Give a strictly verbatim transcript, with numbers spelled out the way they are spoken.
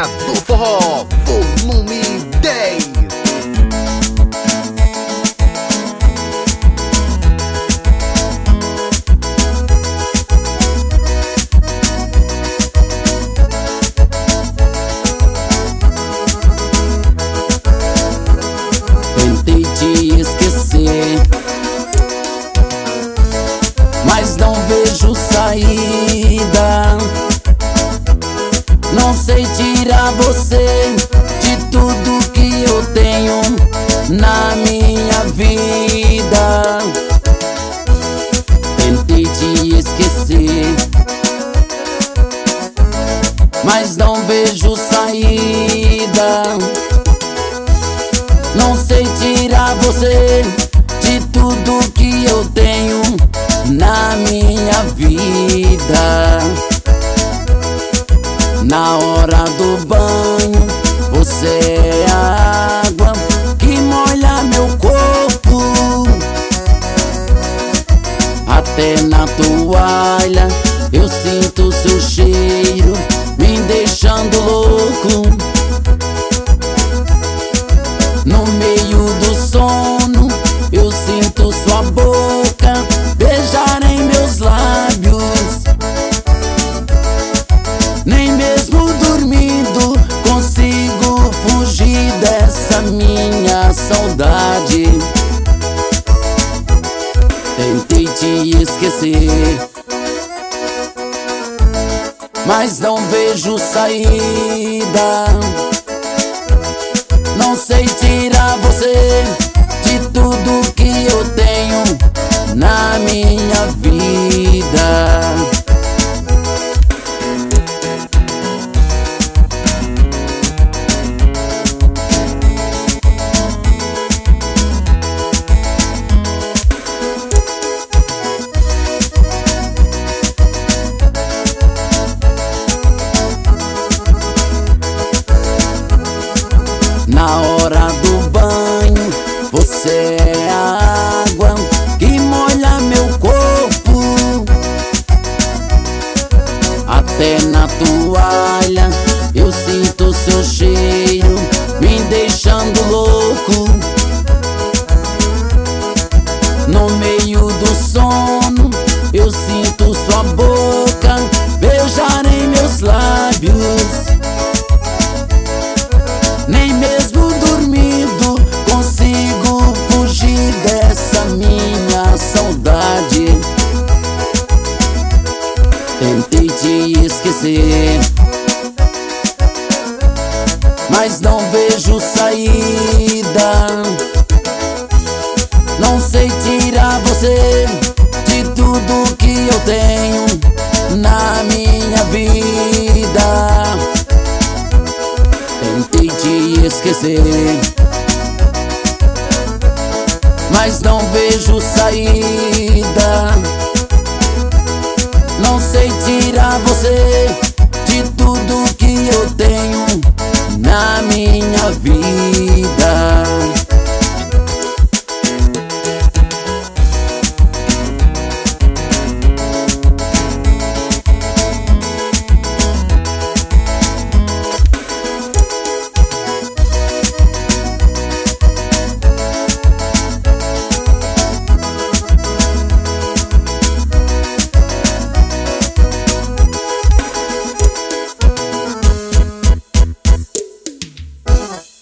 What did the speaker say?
do Forró, volume dez. Tentei te esquecer, mas não vejo saída. Não sei tirar você de tudo que eu tenho na minha vida. Tentei te esquecer, mas não vejo saída. Não sei tirar você de tudo que eu tenho na minha vida. Na hora do banho, você é a água que molha meu corpo. Até na toalha eu sinto seu cheiro, me deixando louco. No meio do sono eu sinto sua boca beijar em meus lábios. Nem mesmo dormindo consigo fugir dessa minha saudade. Tentei te esquecer, mas não vejo saída. Não sei tirar você de tudo que eu tenho na minha vida. Na hora do banho, você é a água que molha meu corpo. Até na toalha eu sinto seu cheiro, me deixando louco. No meio do sono eu sinto sua boca beijar em meus lábios. Nem mesmo dormindo consigo fugir dessa minha saudade. Tentei te esquecer, mas não vejo saída. Não sei tirar você de tudo que eu tenho na minha vida. Tentei te esquecer, mas não vejo saída. Não sei tirar você